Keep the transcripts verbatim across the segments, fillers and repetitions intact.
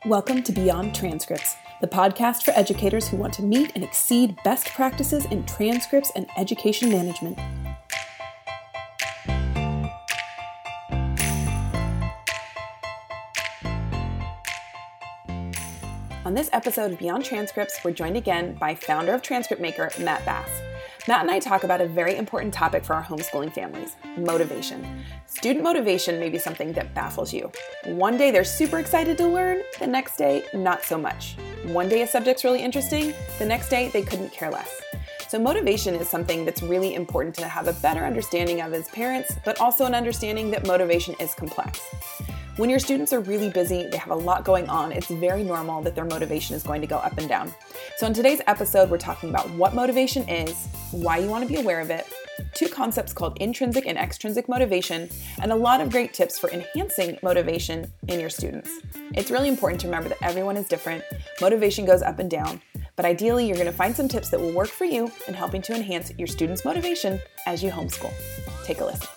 Welcome to Beyond Transcripts, the podcast for educators who want to meet and exceed best practices in transcripts and education management. On this episode of Beyond Transcripts, we're joined again by founder of Transcript Maker, Matt Bass. Matt and I talk about a very important topic for our homeschooling families, motivation. Student motivation may be something that baffles you. One day they're super excited to learn, the next day, not so much. One day a subject's really interesting, the next day they couldn't care less. So motivation is something that's really important to have a better understanding of as parents, but also an understanding that motivation is complex. When your students are really busy, they have a lot going on, it's very normal that their motivation is going to go up and down. So in today's episode, we're talking about what motivation is, why you want to be aware of it, two concepts called intrinsic and extrinsic motivation, and a lot of great tips for enhancing motivation in your students. It's really important to remember that everyone is different, motivation goes up and down, but ideally you're going to find some tips that will work for you in helping to enhance your students' motivation as you homeschool. Take a listen.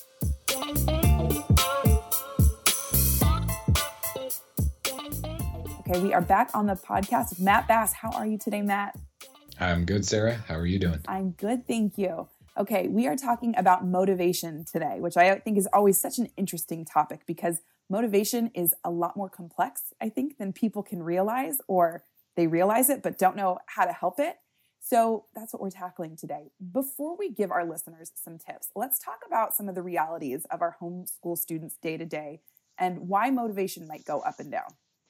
Okay, we are back on the podcast with Matt Bass. How are you today, Matt? I'm good, Sarah. How are you doing? I'm good, thank you. Okay, we are talking about motivation today, which I think is always such an interesting topic because motivation is a lot more complex, I think, than people can realize, or they realize it but don't know how to help it. So that's what we're tackling today. Before we give our listeners some tips, let's talk about some of the realities of our homeschool students day to day and why motivation might go up and down.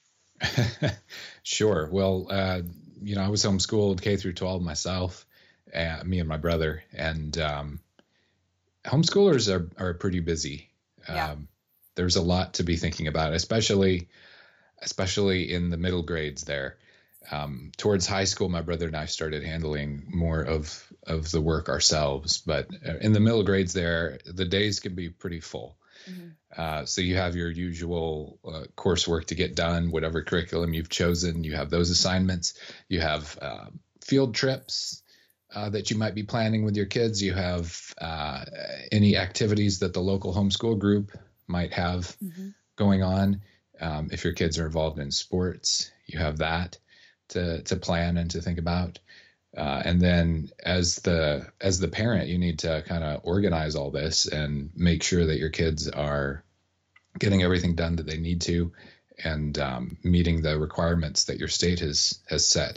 Sure. Well, uh, you know, I was homeschooled K through twelve myself, uh, me and my brother, and um, homeschoolers are, are pretty busy. Yeah. Um, there's a lot to be thinking about, especially, especially in the middle grades there. Um, towards high school, my brother and I started handling more of, of the work ourselves, but in the middle grades there, the days can be pretty full. Mm-hmm. Uh, so you have your usual uh, coursework to get done, whatever curriculum you've chosen. You have those assignments. You have uh, field trips uh, that you might be planning with your kids. You have uh, any activities that the local homeschool group might have mm-hmm. going on. Um, if your kids are involved in sports, you have that to to plan and to think about. Uh, and then as the as the parent, you need to kind of organize all this and make sure that your kids are getting everything done that they need to and um, meeting the requirements that your state has has set.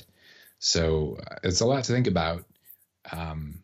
So it's a lot to think about. Um,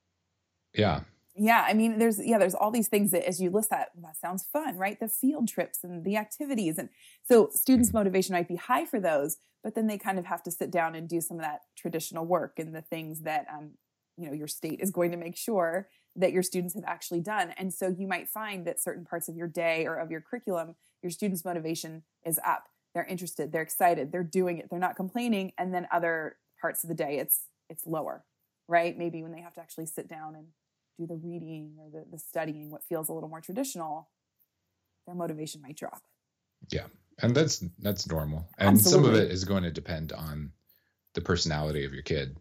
yeah. Yeah, I mean, there's yeah, there's all these things that as you list that, that sounds fun, right? The field trips and the activities. And so students' motivation might be high for those, but then they kind of have to sit down and do some of that traditional work and the things that, um, you know, your state is going to make sure that your students have actually done. And so you might find that certain parts of your day or of your curriculum, your students' motivation is up. They're interested, they're excited, they're doing it, they're not complaining. And then other parts of the day, it's it's lower, right? Maybe when they have to actually sit down and do the reading or the, the studying, what feels a little more traditional, their motivation might drop. Yeah. And that's, that's normal. And Absolutely. Some of it is going to depend on the personality of your kid.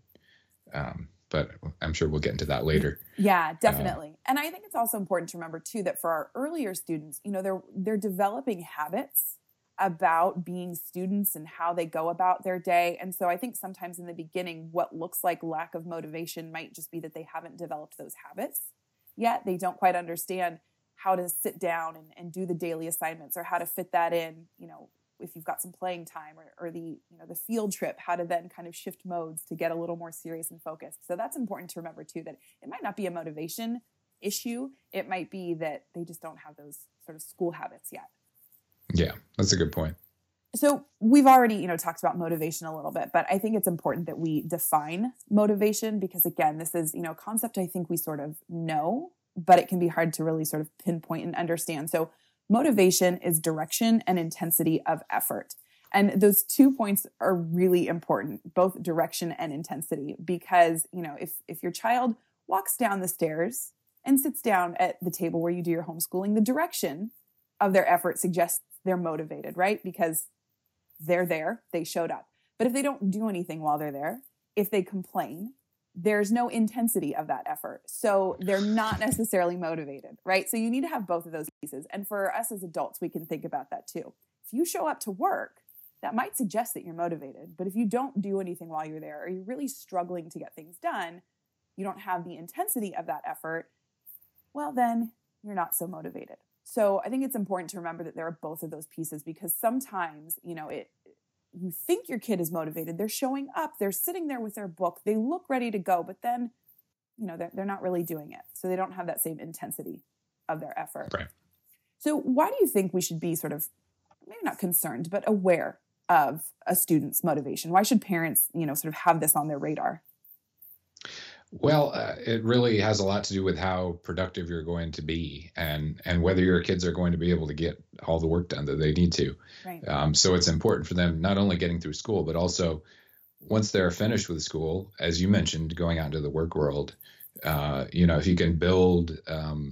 Um, but I'm sure we'll get into that later. Yeah, definitely. Uh, and I think it's also important to remember too, that for our earlier students, you know, they're, they're developing habits about being students and how they go about their day. And so I think sometimes in the beginning, what looks like lack of motivation might just be that they haven't developed those habits yet. They don't quite understand how to sit down and, and do the daily assignments or how to fit that in, you know, if you've got some playing time or, or the, you know, the field trip, how to then kind of shift modes to get a little more serious and focused. So that's important to remember too, that it might not be a motivation issue. It might be that they just don't have those sort of school habits yet. Yeah, that's a good point. So we've already, you know, talked about motivation a little bit, but I think it's important that we define motivation because again, this is, you know, a concept I think we sort of know, but it can be hard to really sort of pinpoint and understand. So motivation is direction and intensity of effort. And those two points are really important, both direction and intensity, because, you know, if, if your child walks down the stairs and sits down at the table where you do your homeschooling, the direction of their effort suggests they're motivated, right? Because they're there, they showed up. But if they don't do anything while they're there, if they complain, there's no intensity of that effort. So they're not necessarily motivated, right? So you need to have both of those pieces. And for us as adults, we can think about that too. If you show up to work that might suggest that you're motivated. But if you don't do anything while you're there, or you're really struggling to get things done, you don't have the intensity of that effort, well, then you're not so motivated. So I think it's important to remember that there are both of those pieces, because sometimes, you know, it, you think your kid is motivated. They're showing up, they're sitting there with their book, they look ready to go, but then, you know, they're, they're not really doing it. So they don't have that same intensity of their effort. Right. So why do you think we should be sort of, maybe not concerned, but aware of a student's motivation? Why should parents, you know, sort of have this on their radar? Well, uh, it really has a lot to do with how productive you're going to be, and and whether your kids are going to be able to get all the work done that they need to. Right. Um, so it's important for them not only getting through school, but also once they're finished with school, as you mentioned, going out into the work world. Uh, you know, if you can build, um,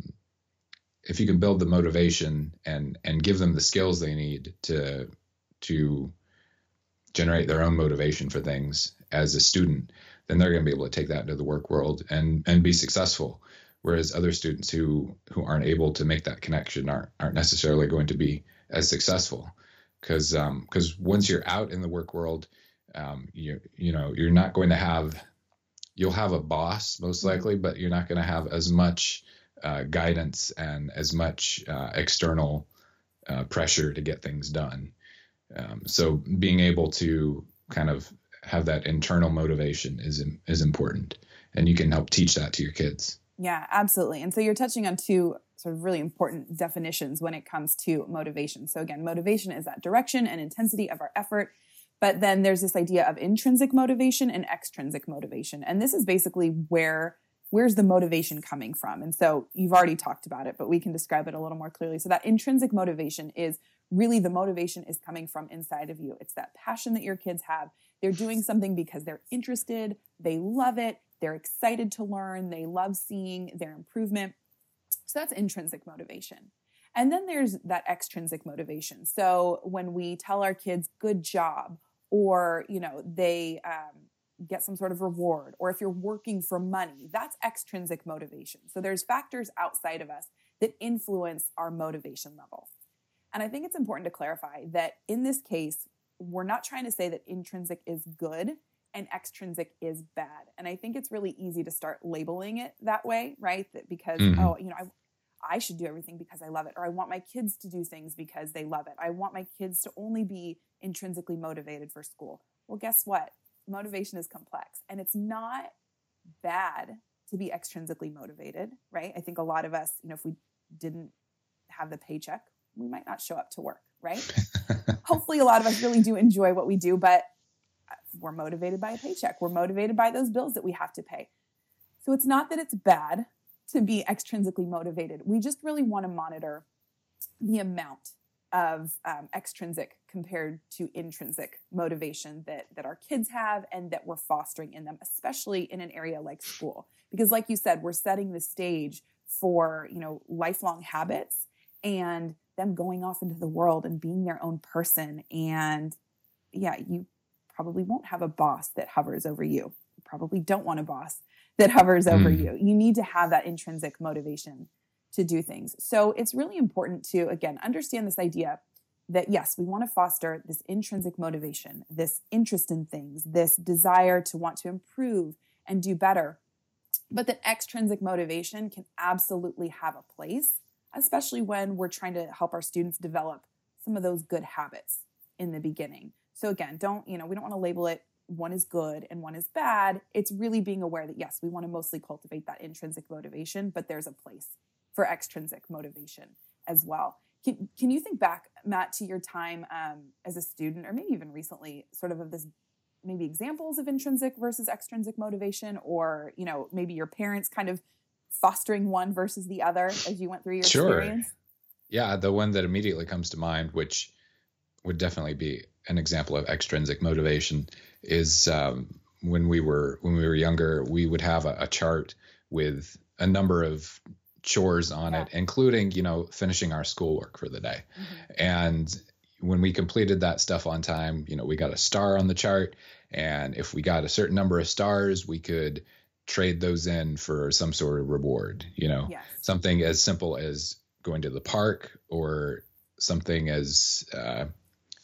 if you can build the motivation and and give them the skills they need to to generate their own motivation for things as a student, then they're going to be able to take that into the work world and and be successful. Whereas other students who who aren't able to make that connection aren't aren't necessarily going to be as successful, because um because once you're out in the work world, um you you know you're not going to have you'll have a boss most likely, but you're not going to have as much uh, guidance and as much uh, external uh, pressure to get things done. Um, so being able to kind of have that internal motivation is is important, and you can help teach that to your kids. Yeah, absolutely. And so you're touching on two sort of really important definitions when it comes to motivation. So again, motivation is that direction and intensity of our effort. But then there's this idea of intrinsic motivation and extrinsic motivation. And this is basically where where's the motivation coming from? And so you've already talked about it, but we can describe it a little more clearly. So that intrinsic motivation is really the motivation is coming from inside of you. It's that passion that your kids have. They're doing something because they're interested, they love it, they're excited to learn, they love seeing their improvement. So that's intrinsic motivation. And then there's that extrinsic motivation. So when we tell our kids, good job, or, you know, they um, get some sort of reward, or if you're working for money, that's extrinsic motivation. So there's factors outside of us that influence our motivation level. And I think it's important to clarify that in this case, we're not trying to say that intrinsic is good and extrinsic is bad. And I think it's really easy to start labeling it that way, right? That because, mm-hmm. oh, you know, I, I should do everything because I love it, or I want my kids to do things because they love it. I want my kids to only be intrinsically motivated for school. Well, guess what? Motivation is complex, and it's not bad to be extrinsically motivated, right? I think a lot of us, you know, if we didn't have the paycheck, we might not show up to work, right? Hopefully a lot of us really do enjoy what we do, but we're motivated by a paycheck. We're motivated by those bills that we have to pay. So it's not that it's bad to be extrinsically motivated. We just really want to monitor the amount of um, extrinsic compared to intrinsic motivation that, that our kids have and that we're fostering in them, especially in an area like school. Because like you said, we're setting the stage for, you know, lifelong habits and them going off into the world and being their own person. And yeah, you probably won't have a boss that hovers over you. You probably don't want a boss that hovers over mm. you. You need to have that intrinsic motivation to do things. So it's really important to, again, understand this idea that yes, we want to foster this intrinsic motivation, this interest in things, this desire to want to improve and do better. But that extrinsic motivation can absolutely have a place, especially when we're trying to help our students develop some of those good habits in the beginning. So again, don't, you know, we don't want to label it one is good and one is bad. It's really being aware that yes, we want to mostly cultivate that intrinsic motivation, but there's a place for extrinsic motivation as well. Can, can you think back, Matt, to your time um, as a student, or maybe even recently, sort of of this, maybe examples of intrinsic versus extrinsic motivation, or, you know, maybe your parents kind of fostering one versus the other as you went through your sure. experience? Yeah, the one that immediately comes to mind, which would definitely be an example of extrinsic motivation, is um, when we were when we were younger, we would have a, a chart with a number of chores on yeah. it, including, you know, finishing our schoolwork for the day. Mm-hmm. And when we completed that stuff on time, you know, we got a star on the chart. And if we got a certain number of stars, we could trade those in for some sort of reward, you know, yes. something as simple as going to the park, or something as uh,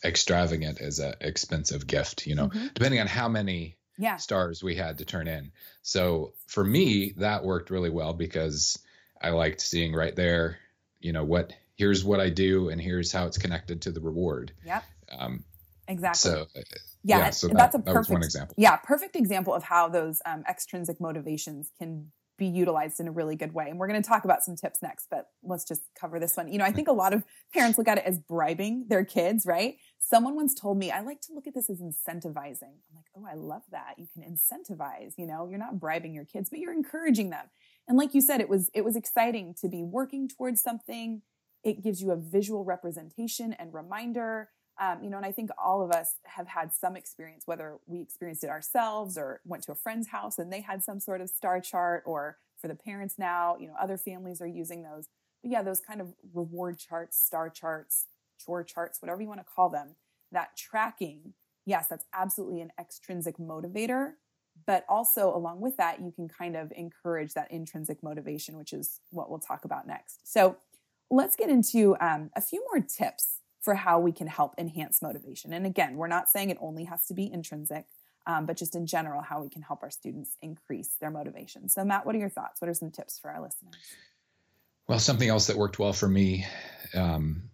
extravagant as a expensive gift, you know, Mm-hmm. depending on how many Yeah. stars we had to turn in. So for me, that worked really well because I liked seeing right there, you know, what, here's what I do and here's how it's connected to the reward. Yep. Um, Exactly. so yeah, yeah, so that, that's a that was one perfect example. Yeah, perfect example of how those um, extrinsic motivations can be utilized in a really good way. And we're going to talk about some tips next, but let's just cover this one. You know, I think a lot of parents look at it as bribing their kids, right? Someone once told me, I like to look at this as incentivizing. I'm like, oh, I love that. You can incentivize, you know, you're not bribing your kids, but you're encouraging them. And like you said, it was, it was exciting to be working towards something. It gives you a visual representation and reminder. Um, you know, and I think all of us have had some experience, whether we experienced it ourselves or went to a friend's house and they had some sort of star chart, or for the parents now, you know, other families are using those. But yeah, those kind of reward charts, star charts, chore charts, whatever you want to call them, that tracking, yes, that's absolutely an extrinsic motivator. But also along with that, you can kind of encourage that intrinsic motivation, which is what we'll talk about next. So let's get into um, a few more tips for how we can help enhance motivation. And again, we're not saying it only has to be intrinsic, um, but just in general, how we can help our students increase their motivation. So Matt, what are your thoughts? What are some tips for our listeners? Well, something else that worked well for me um,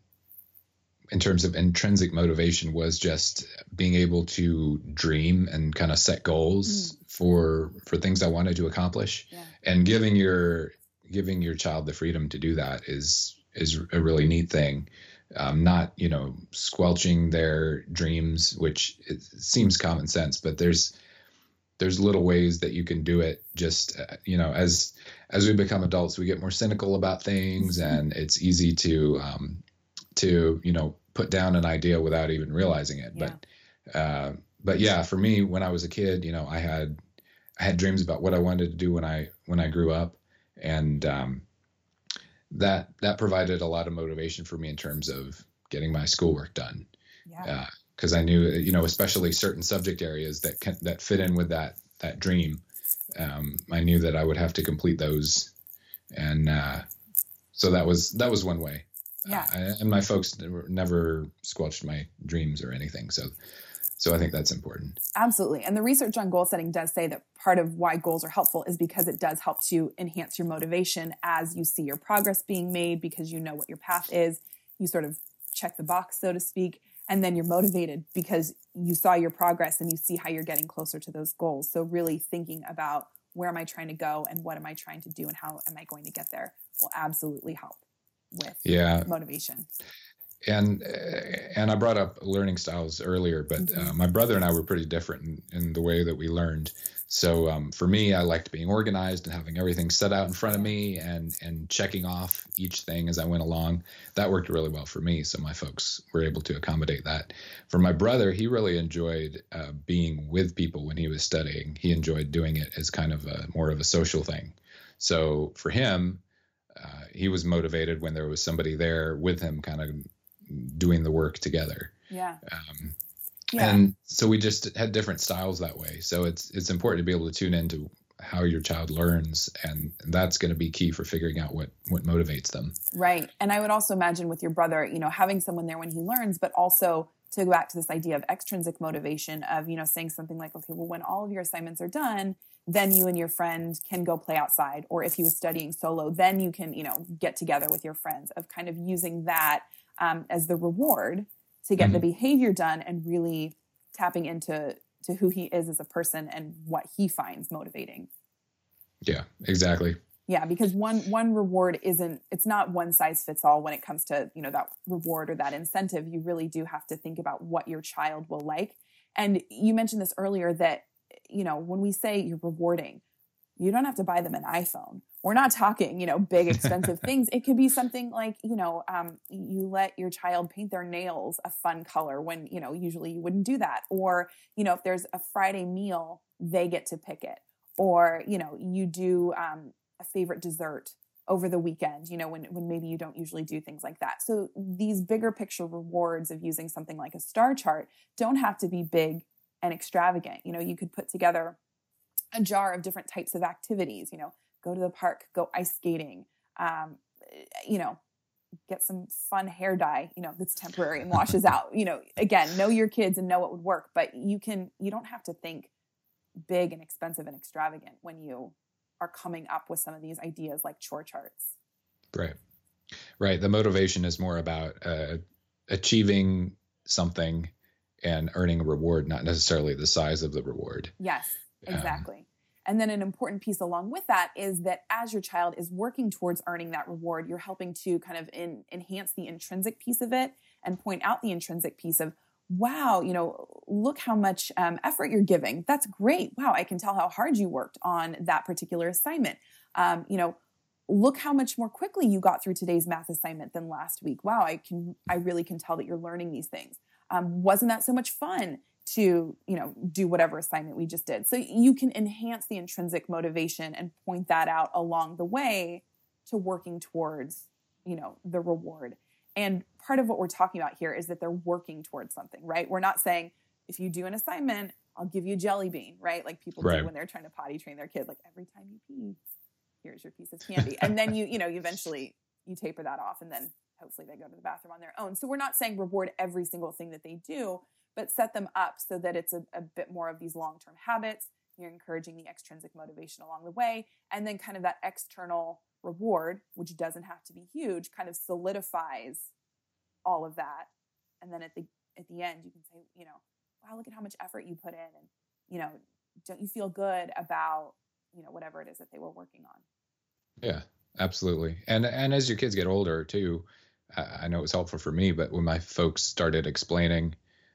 in terms of intrinsic motivation was just being able to dream and kind of set goals mm. for for things I wanted to accomplish. Yeah. And giving your giving your child the freedom to do that is is a really neat thing. Um, not, you know, squelching their dreams, which it seems common sense, but there's there's little ways that you can do it. Just, uh, you know, as as we become adults, we get more cynical about things, and it's easy to um, to you know put down an idea without even realizing it. Yeah. But uh, but yeah, for me, when I was a kid, you know, I had I had dreams about what I wanted to do when I when I grew up, and um, that that provided a lot of motivation for me in terms of getting my schoolwork done. Yeah. Because uh, I knew, you know, especially certain subject areas that can, that fit in with that that dream. Um, I knew that I would have to complete those, and uh, so that was that was one way. Yeah. Uh, I, and my folks never, never squelched my dreams or anything. So. So I think that's important. Absolutely. And the research on goal setting does say that part of why goals are helpful is because it does help to enhance your motivation as you see your progress being made, because you know what your path is. You sort of check the box, so to speak, and then you're motivated because you saw your progress and you see how you're getting closer to those goals. So really thinking about where am I trying to go and what am I trying to do and how am I going to get there will absolutely help with yeah. motivation. And and I brought up learning styles earlier, but mm-hmm. uh, my brother and I were pretty different in, in the way that we learned. So um, for me, I liked being organized and having everything set out in front of me and and checking off each thing as I went along. That worked really well for me. So my folks were able to accommodate that. For my brother, he really enjoyed uh, being with people when he was studying. He enjoyed doing it as kind of a more of a social thing. So for him, uh, he was motivated when there was somebody there with him, kind of doing the work together. Yeah. Um, yeah. And so we just had different styles that way. So it's it's important to be able to tune into how your child learns, and that's going to be key for figuring out what what motivates them. Right. And I would also imagine with your brother, you know, having someone there when he learns, but also to go back to this idea of extrinsic motivation of, you know, saying something like, okay, well, when all of your assignments are done, then you and your friend can go play outside. Or if he was studying solo, then you can, you know, get together with your friends, of kind of using that Um, as the reward to get mm-hmm. the behavior done and really tapping into to who he is as a person and what he finds motivating. Yeah, exactly. Yeah, because one one reward isn't, it's not one size fits all when it comes to, you know, that reward or that incentive. You really do have to think about what your child will like. And you mentioned this earlier that, you know, when we say you're rewarding, you don't have to buy them an iPhone. We're not talking, you know, big, expensive things. It could be something like, you know, um, you let your child paint their nails a fun color when, you know, usually you wouldn't do that. Or, you know, if there's a Friday meal, they get to pick it. Or, you know, you do um, a favorite dessert over the weekend, you know, when, when maybe you don't usually do things like that. So these bigger picture rewards of using something like a star chart don't have to be big and extravagant. You know, you could put together a jar of different types of activities, you know, go to the park, go ice skating, um, you know, get some fun hair dye, you know, that's temporary and washes out. You know, again, know your kids and know what would work, but you can, you don't have to think big and expensive and extravagant when you are coming up with some of these ideas like chore charts. Right. Right. The motivation is more about uh, achieving something and earning a reward, not necessarily the size of the reward. Yes, exactly. Um, and then an important piece along with that is that as your child is working towards earning that reward, you're helping to kind of in, enhance the intrinsic piece of it and point out the intrinsic piece of, wow, you know, look how much um, effort you're giving. That's great. Wow, I can tell how hard you worked on that particular assignment. Um, you know, look how much more quickly you got through today's math assignment than last week. Wow, I can, I really can tell that you're learning these things. Um, wasn't that so much fun to, you know, do whatever assignment we just did? So you can enhance the intrinsic motivation and point that out along the way to working towards, you know, the reward. And part of what we're talking about here is that they're working towards something, right? We're not saying, if you do an assignment, I'll give you a jelly bean, right? Like people right. do when they're trying to potty train their kid, like every time you pee, here's your piece of candy. And then you, you know, you eventually you taper that off and then hopefully they go to the bathroom on their own. So we're not saying reward every single thing that they do, but set them up so that it's a, a bit more of these long-term habits. You're encouraging the extrinsic motivation along the way. And then kind of that external reward, which doesn't have to be huge, kind of solidifies all of that. And then at the at the end, you can say, you know, wow, look at how much effort you put in. And, you know, don't you feel good about, you know, whatever it is that they were working on? Yeah, absolutely. And and as your kids get older too, I know it was helpful for me, but when my folks started explaining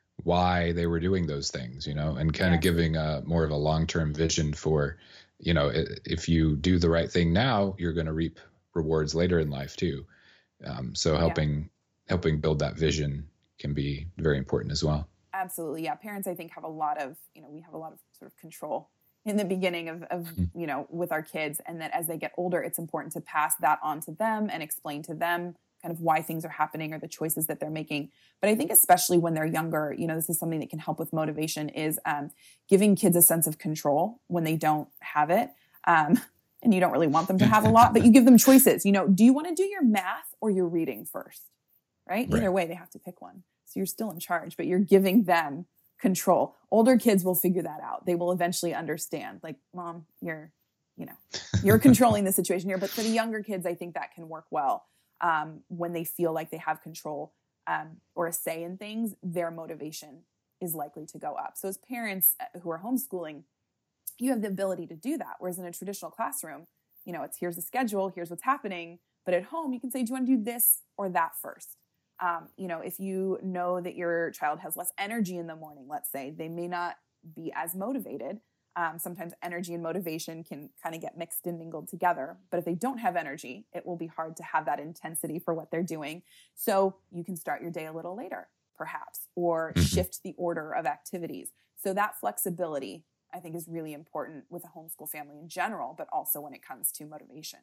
why they were doing those things, you know, and kind yes. of giving a more of a long-term vision for, you know, if you do the right thing now, you're going to reap rewards later in life too. Um, so helping yeah. helping build that vision can be very important as well. Absolutely. Yeah. Parents, I think, have a lot of, you know, we have a lot of sort of control in the beginning of, of mm-hmm. you know, with our kids. And that as they get older, it's important to pass that on to them and explain to them kind of why things are happening or the choices that they're making. But I think especially when they're younger, you know, this is something that can help with motivation is um, giving kids a sense of control when they don't have it. Um, and you don't really want them to have a lot, but you give them choices. You know, do you want to do your math or your reading first? Right? Right. Either way, they have to pick one. So you're still in charge, but you're giving them control. Older kids will figure that out. They will eventually understand, like, Mom, you're, you know, you're controlling the situation here. But for the younger kids, I think that can work well. Um, when they feel like they have control um, or a say in things, their motivation is likely to go up. So as parents who are homeschooling, you have the ability to do that. Whereas in a traditional classroom, you know, it's here's the schedule, here's what's happening. But at home, you can say, do you want to do this or that first? Um, you know, if you know that your child has less energy in the morning, let's say, they may not be as motivated. Um, sometimes energy and motivation can kind of get mixed and mingled together. But if they don't have energy, it will be hard to have that intensity for what they're doing. So you can start your day a little later, perhaps, or mm-hmm. shift the order of activities. So that flexibility, I think, is really important with a homeschool family in general, but also when it comes to motivation.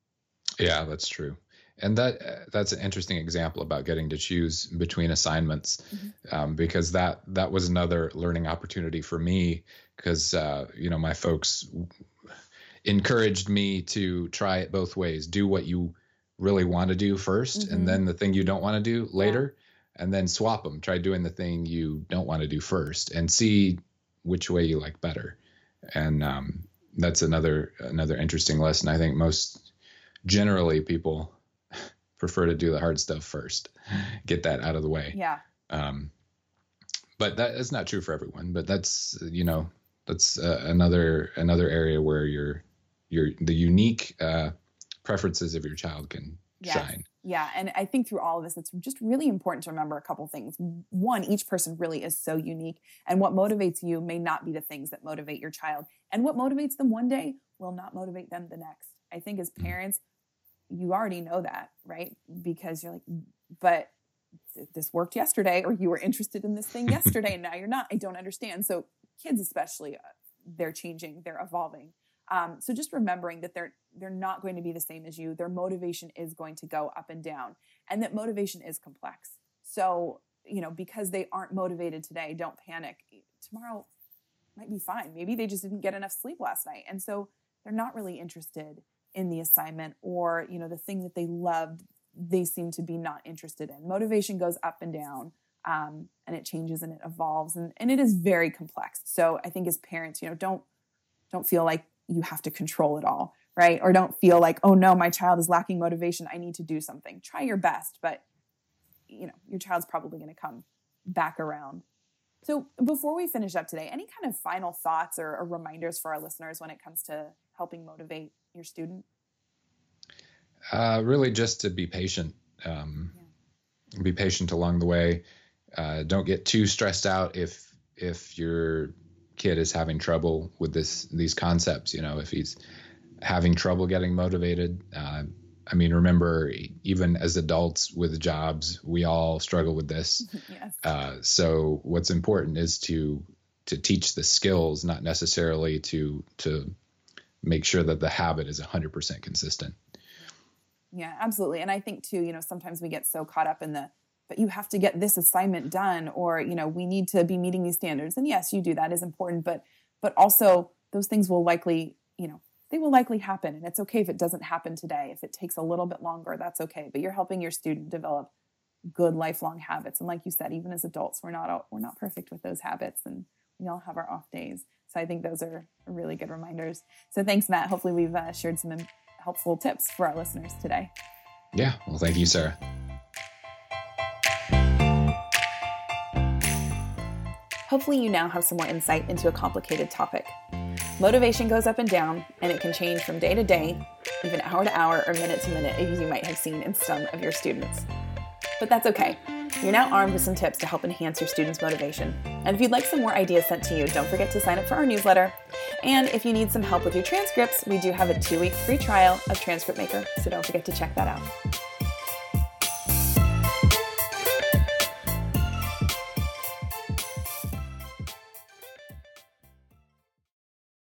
Yeah, that's true. And that uh, that's an interesting example about getting to choose between assignments, mm-hmm. um, because that that was another learning opportunity for me because, uh, you know, my folks encouraged me to try it both ways. Do what you really want to do first, mm-hmm. and then the thing you don't want to do later, yeah. and then swap them. Try doing the thing you don't want to do first and see which way you like better. And um, that's another another interesting lesson. I think most generally people prefer to do the hard stuff first, get that out of the way. Yeah. Um, but that is not true for everyone, but that's, you know, that's uh, another, another area where your, your, the unique uh, preferences of your child can yes. shine. Yeah. And I think through all of this, it's just really important to remember a couple things. One, each person really is so unique, and what motivates you may not be the things that motivate your child. And what motivates them one day will not motivate them the next. I think as parents, you already know that, right? Because you're like, but th- this worked yesterday, or you were interested in this thing yesterday and now you're not. I don't understand. So kids especially, uh, they're changing, they're evolving. Um, so just remembering that they're they're not going to be the same as you. Their motivation is going to go up and down, and that motivation is complex. So, you know, because they aren't motivated today, don't panic. Tomorrow might be fine. Maybe they just didn't get enough sleep last night, and so they're not really interested in the assignment, or, you know, the thing that they loved they seem to be not interested in. Motivation goes up and down, um, and it changes and it evolves, and, and it is very complex. So I think as parents, you know, don't don't feel like you have to control it all, right? Or don't feel like, oh no, my child is lacking motivation, I need to do something. Try your best, but you know, your child's probably going to come back around. So before we finish up today, any kind of final thoughts or, or reminders for our listeners when it comes to helping motivate your student? Uh, really just to be patient, um, yeah. be patient along the way. Uh, don't get too stressed out if, if your kid is having trouble with this, these concepts, you know, if he's having trouble getting motivated. Uh, I mean, remember, even as adults with jobs, we all struggle with this. Yes. Uh, so what's important is to, to teach the skills, not necessarily to, to make sure that the habit is a hundred percent consistent. Yeah, absolutely. And I think too, you know, sometimes we get so caught up in the, but you have to get this assignment done, or, you know, we need to be meeting these standards. And yes, you do, that is important, but, but also those things will likely, you know, they will likely happen. And it's okay if it doesn't happen today. If it takes a little bit longer, that's okay. But you're helping your student develop good lifelong habits. And like you said, even as adults, we're not, we're not perfect with those habits, and we all have our off days. So I think those are really good reminders. So thanks, Matt. Hopefully we've uh, shared some helpful tips for our listeners today. Yeah. Well, thank you, Sarah. Hopefully you now have some more insight into a complicated topic. Motivation goes up and down, and it can change from day to day, even hour to hour or minute to minute, as you might have seen in some of your students. But that's okay. You're now armed with some tips to help enhance your students' motivation. And if you'd like some more ideas sent to you, don't forget to sign up for our newsletter. And if you need some help with your transcripts, we do have a two-week free trial of Transcript Maker, so don't forget to check that out.